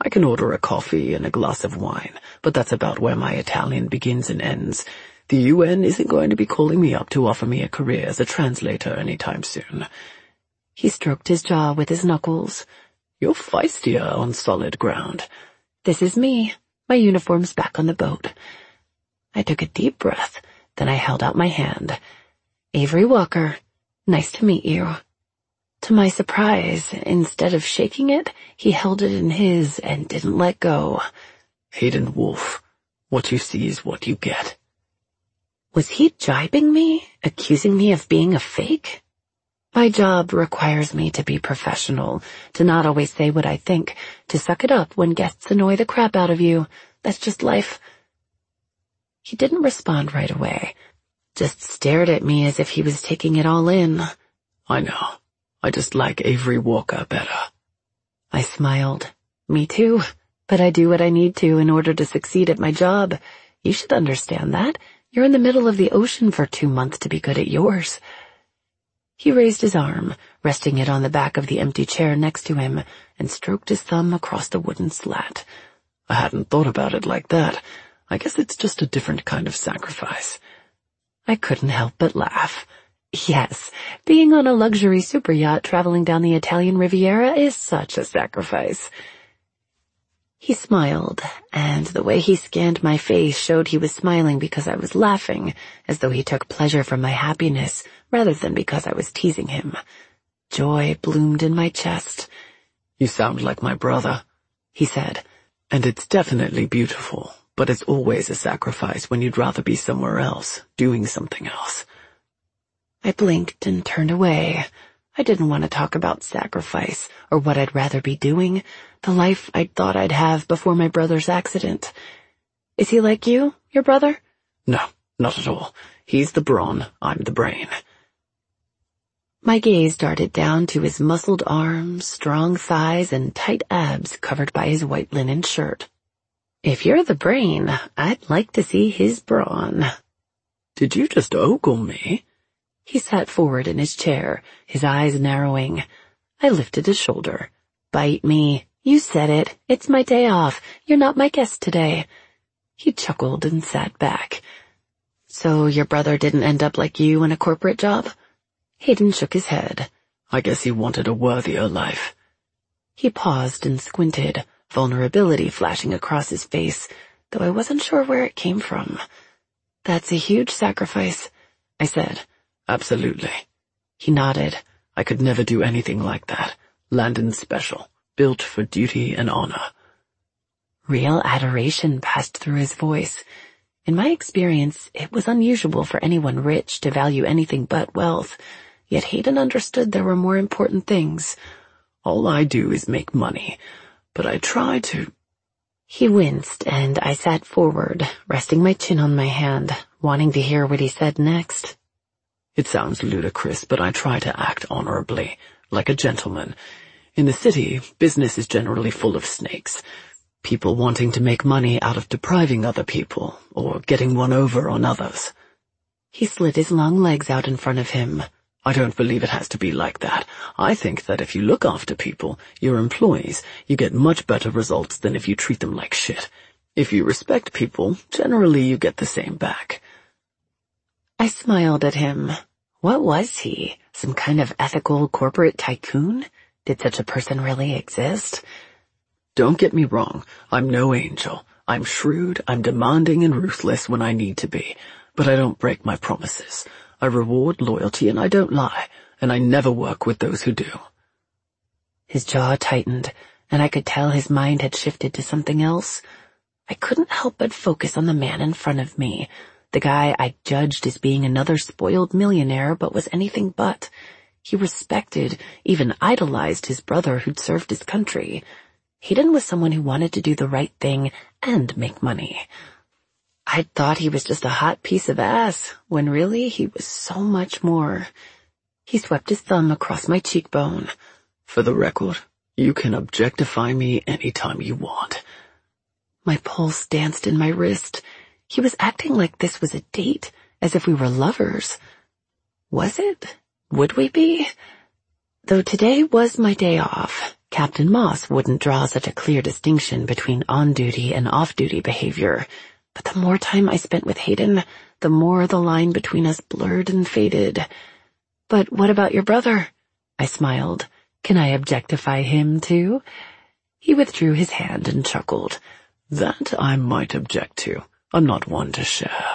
I can order a coffee and a glass of wine, but that's about where my Italian begins and ends. The U N isn't going to be calling me up to offer me a career as a translator anytime soon. He stroked his jaw with his knuckles. You're feistier on solid ground. This is me. My uniform's back on the boat. I took a deep breath, then I held out my hand. Avery Walker, nice to meet you. To my surprise, instead of shaking it, he held it in his and didn't let go. Hayden Wolf, what you see is what you get. Was he jibing me, accusing me of being a fake? My job requires me to be professional, to not always say what I think, to suck it up when guests annoy the crap out of you. That's just life. He didn't respond right away, just stared at me as if he was taking it all in. I know. I just like Avery Walker better. I smiled. Me too, but I do what I need to in order to succeed at my job. You should understand that. You're in the middle of the ocean for two months to be good at yours. He raised his arm, resting it on the back of the empty chair next to him, and stroked his thumb across the wooden slat. I hadn't thought about it like that. I guess it's just a different kind of sacrifice. I couldn't help but laugh. Yes, being on a luxury super yacht traveling down the Italian Riviera is such a sacrifice. He smiled, and the way he scanned my face showed he was smiling because I was laughing, as though he took pleasure from my happiness, rather than because I was teasing him. Joy bloomed in my chest. You sound like my brother, he said. And it's definitely beautiful, but it's always a sacrifice when you'd rather be somewhere else, doing something else. I blinked and turned away. I didn't want to talk about sacrifice or what I'd rather be doing, the life I'd thought I'd have before my brother's accident. Is he like you, your brother? No, not at all. He's the brawn, I'm the brain. My gaze darted down to his muscled arms, strong thighs, and tight abs covered by his white linen shirt. If you're the brain, I'd like to see his brawn. Did you just ogle me? He sat forward in his chair, his eyes narrowing. I lifted a shoulder. Bite me. You said it. It's my day off. You're not my guest today. He chuckled and sat back. So your brother didn't end up like you in a corporate job? Hayden shook his head. I guess he wanted a worthier life. He paused and squinted, vulnerability flashing across his face, though I wasn't sure where it came from. That's a huge sacrifice, I said. Absolutely. He nodded. I could never do anything like that. Landon special, built for duty and honor. Real adoration passed through his voice. In my experience, it was unusual for anyone rich to value anything but wealth, yet Hayden understood there were more important things. All I do is make money, but I try to... He winced, and I sat forward, resting my chin on my hand, wanting to hear what he said next. It sounds ludicrous, but I try to act honorably, like a gentleman. In the city, business is generally full of snakes. People wanting to make money out of depriving other people, or getting one over on others. He slid his long legs out in front of him. I don't believe it has to be like that. I think that if you look after people, your employees, you get much better results than if you treat them like shit. If you respect people, generally you get the same back. I smiled at him. What was he? Some kind of ethical corporate tycoon? Did such a person really exist? Don't get me wrong, I'm no angel. I'm shrewd, I'm demanding and ruthless when I need to be, but I don't break my promises. I reward loyalty and I don't lie, and I never work with those who do. His jaw tightened, and I could tell his mind had shifted to something else. I couldn't help but focus on the man in front of me, the guy I judged as being another spoiled millionaire but was anything but. He respected, even idolized his brother who'd served his country. Hayden was someone who wanted to do the right thing and make money. I'd thought he was just a hot piece of ass, when really he was so much more. He swept his thumb across my cheekbone. For the record, you can objectify me anytime you want. My pulse danced in my wrist. He was acting like this was a date, as if we were lovers. Was it? Would we be? Though today was my day off, Captain Moss wouldn't draw such a clear distinction between on-duty and off-duty behavior, but the more time I spent with Hayden, the more the line between us blurred and faded. "But what about your brother?" I smiled. "Can I objectify him, too?" He withdrew his hand and chuckled. "That I might object to. I'm not one to share."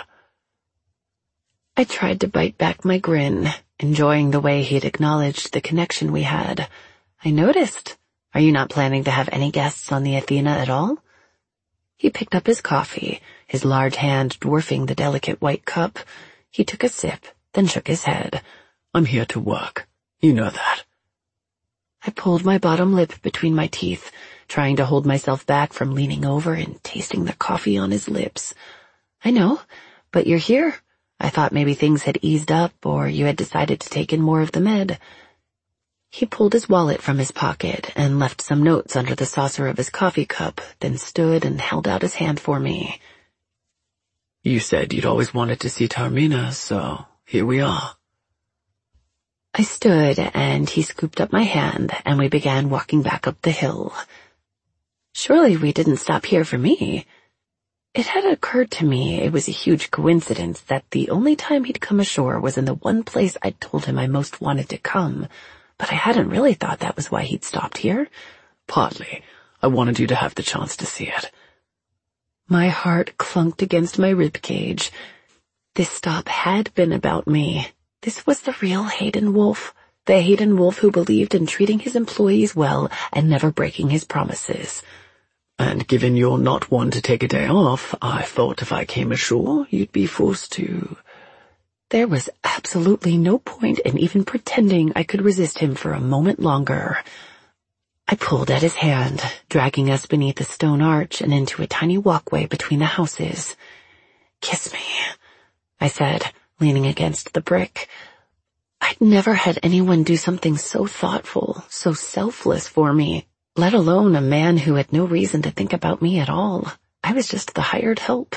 I tried to bite back my grin, enjoying the way he'd acknowledged the connection we had. I noticed. "Are you not planning to have any guests on the Athena at all?" He picked up his coffee, his large hand dwarfing the delicate white cup. He took a sip, then shook his head. "I'm here to work. You know that." I pulled my bottom lip between my teeth, trying to hold myself back from leaning over and tasting the coffee on his lips. "I know, but you're here. I thought maybe things had eased up or you had decided to take in more of the med." He pulled his wallet from his pocket and left some notes under the saucer of his coffee cup, then stood and held out his hand for me. "You said you'd always wanted to see Taormina, so here we are." I stood, and he scooped up my hand, and we began walking back up the hill. Surely we didn't stop here for me. It had occurred to me it was a huge coincidence that the only time he'd come ashore was in the one place I'd told him I most wanted to come, but I hadn't really thought that was why he'd stopped here. "Partly. I wanted you to have the chance to see it." My heart clunked against my ribcage. This stop had been about me. This was the real Hayden Wolfe, the Hayden Wolfe who believed in treating his employees well and never breaking his promises. "And given you're not one to take a day off, I thought if I came ashore, you'd be forced to—" There was absolutely no point in even pretending I could resist him for a moment longer. I pulled at his hand, dragging us beneath a stone arch and into a tiny walkway between the houses. "Kiss me," I said, leaning against the brick. I'd never had anyone do something so thoughtful, so selfless for me, let alone a man who had no reason to think about me at all. I was just the hired help.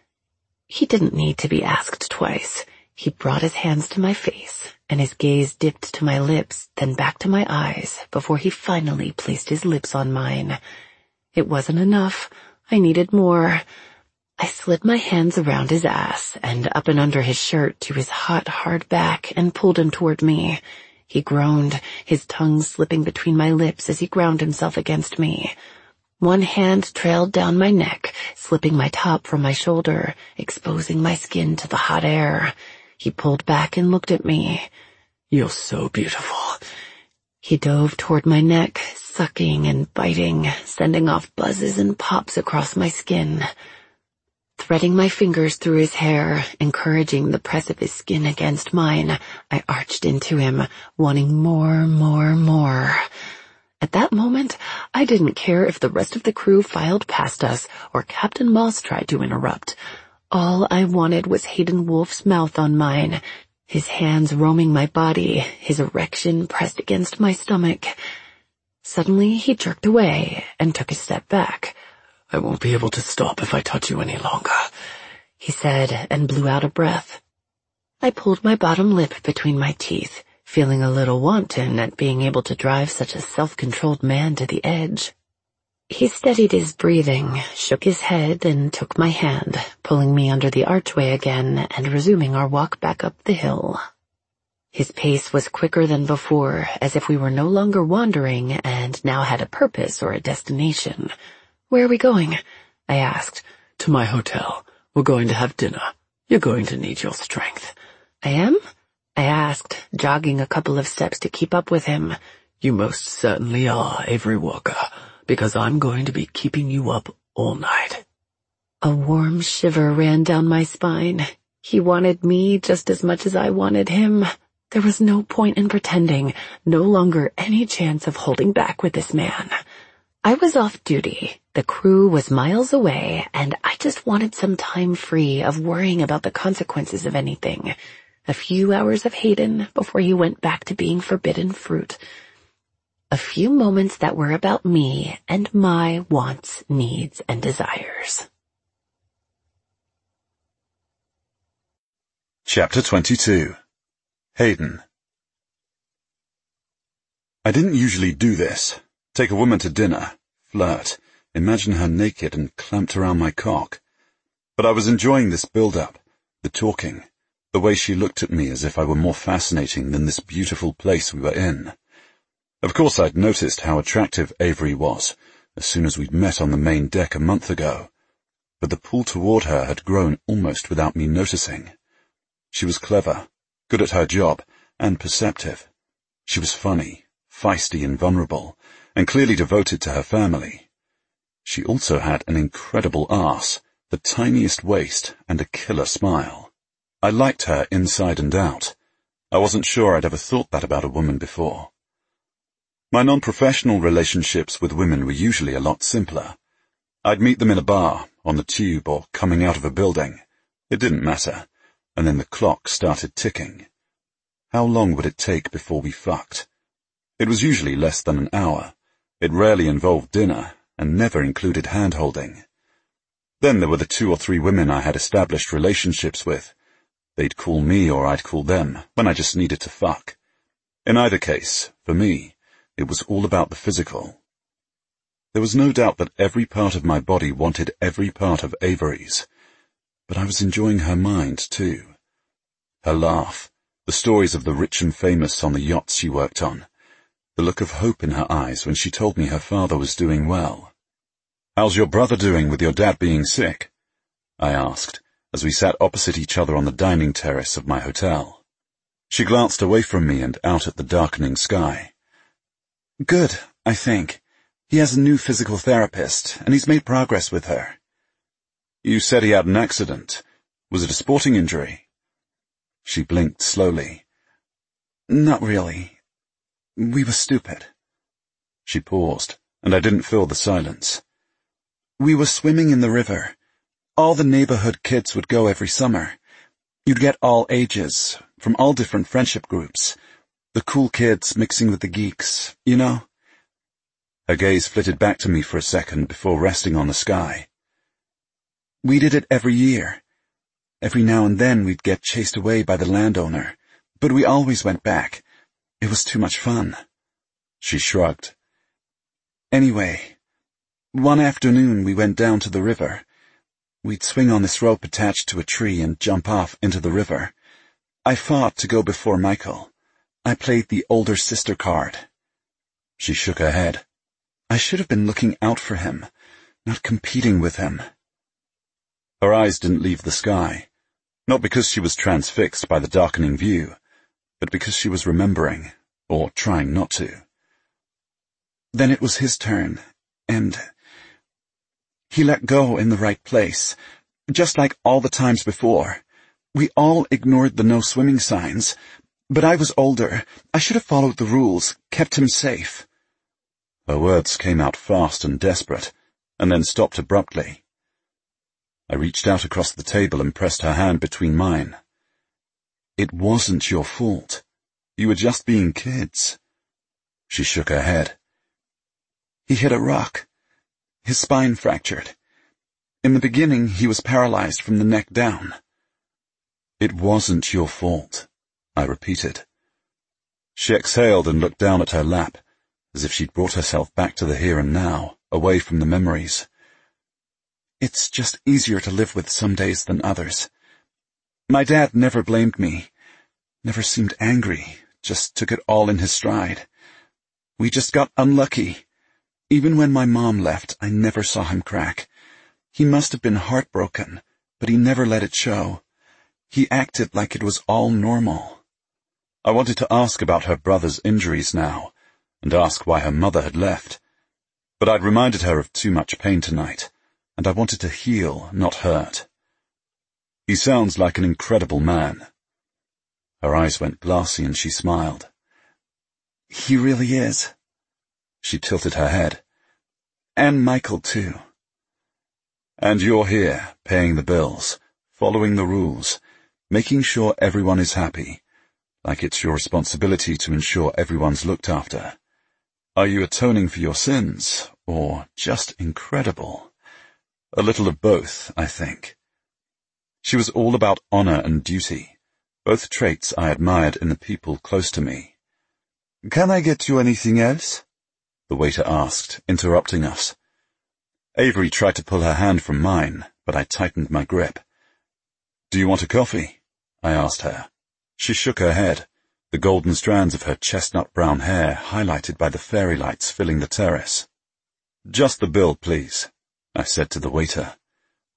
He didn't need to be asked twice. He brought his hands to my face, and his gaze dipped to my lips, then back to my eyes, before he finally placed his lips on mine. It wasn't enough. I needed more. I slid my hands around his ass and up and under his shirt to his hot, hard back and pulled him toward me. He groaned, his tongue slipping between my lips as he ground himself against me. One hand trailed down my neck, slipping my top from my shoulder, exposing my skin to the hot air. He pulled back and looked at me. "You're so beautiful." He dove toward my neck, sucking and biting, sending off buzzes and pops across my skin. Threading my fingers through his hair, encouraging the press of his skin against mine, I arched into him, wanting more, more, more. At that moment, I didn't care if the rest of the crew filed past us or Captain Moss tried to interrupt. All I wanted was Hayden Wolfe's mouth on mine, his hands roaming my body, his erection pressed against my stomach. Suddenly, he jerked away and took a step back. "I won't be able to stop if I touch you any longer," he said, and blew out a breath. I pulled my bottom lip between my teeth, feeling a little wanton at being able to drive such a self-controlled man to the edge. He steadied his breathing, shook his head, and took my hand, pulling me under the archway again and resuming our walk back up the hill. His pace was quicker than before, as if we were no longer wandering and now had a purpose or a destination. "Where are we going?" I asked. "To my hotel. We're going to have dinner. You're going to need your strength." "I am?" I asked, jogging a couple of steps to keep up with him. "You most certainly are, Avery Walker, because I'm going to be keeping you up all night." A warm shiver ran down my spine. He wanted me just as much as I wanted him. There was no point in pretending, no longer any chance of holding back with this man. I was off duty, the crew was miles away, and I just wanted some time free of worrying about the consequences of anything. A few hours of Hayden before he went back to being forbidden fruit. A few moments that were about me and my wants, needs, and desires. Chapter twenty-two. Hayden. I didn't usually do this, Take a woman to dinner, flirt, imagine her naked and clamped around my cock. But I was enjoying this build-up, the talking, the way she looked at me as if I were more fascinating than this beautiful place we were in. Of course I'd noticed how attractive Avery was as soon as we'd met on the main deck a month ago, but the pull toward her had grown almost without me noticing. She was clever, good at her job, and perceptive. She was funny, feisty and vulnerable, and clearly devoted to her family. She also had an incredible arse, the tiniest waist, and a killer smile. I liked her inside and out. I wasn't sure I'd ever thought that about a woman before. My non-professional relationships with women were usually a lot simpler. I'd meet them in a bar, on the tube, or coming out of a building. It didn't matter, and then the clock started ticking. How long would it take before we fucked? It was usually less than an hour. It rarely involved dinner, and never included hand-holding. Then there were the two or three women I had established relationships with. They'd call me or I'd call them, when I just needed to fuck. In either case, for me, it was all about the physical. There was no doubt that every part of my body wanted every part of Avery's, but I was enjoying her mind, too. Her laugh, the stories of the rich and famous on the yachts she worked on, the look of hope in her eyes when she told me her father was doing well. "How's your brother doing with your dad being sick?" I asked, as we sat opposite each other on the dining terrace of my hotel. She glanced away from me and out at the darkening sky. "Good, I think. He has a new physical therapist, and he's made progress with her." "You said he had an accident. Was it a sporting injury?" She blinked slowly. "Not really. We were stupid." She paused, and I didn't fill the silence. "We were swimming in the river. All the neighborhood kids would go every summer. You'd get all ages, from all different friendship groups. The cool kids mixing with the geeks, you know?" Her gaze flitted back to me for a second before resting on the sky. "We did it every year. Every now and then we'd get chased away by the landowner, but we always went back. It was too much fun." She shrugged. "Anyway, one afternoon we went down to the river. We'd swing on this rope attached to a tree and jump off into the river. I fought to go before Michael. I played the older sister card." She shook her head. "I should have been looking out for him, not competing with him." Her eyes didn't leave the sky, not because she was transfixed by the darkening view, but because she was remembering, or trying not to. "Then it was his turn, and he let go in the right place, just like all the times before. We all ignored the no swimming signs, but I was older. I should have followed the rules, kept him safe." Her words came out fast and desperate, and then stopped abruptly. I reached out across the table and pressed her hand between mine. "It wasn't your fault. You were just being kids." She shook her head. "He hit a rock. His spine fractured. In the beginning, he was paralyzed from the neck down." "It wasn't your fault," I repeated. She exhaled and looked down at her lap, as if she'd brought herself back to the here and now, away from the memories. "It's just easier to live with some days than others. My dad never blamed me, never seemed angry, just took it all in his stride. We just got unlucky. Even when my mom left, I never saw him crack. He must have been heartbroken, but he never let it show. He acted like it was all normal." I wanted to ask about her brother's injuries now, and ask why her mother had left. But I'd reminded her of too much pain tonight, and I wanted to heal, not hurt. "He sounds like an incredible man." Her eyes went glassy and she smiled. "He really is." She tilted her head. "And Michael, too." "And you're here, paying the bills, following the rules, making sure everyone is happy, like it's your responsibility to ensure everyone's looked after. Are you atoning for your sins, or just incredible? A little of both, I think." She was all about honor and duty, both traits I admired in the people close to me. "Can I get you anything else?" the waiter asked, interrupting us. Avery tried to pull her hand from mine, but I tightened my grip. Do you want a coffee? I asked her. She shook her head, the golden strands of her chestnut-brown hair highlighted by the fairy lights filling the terrace. Just the bill, please, I said to the waiter.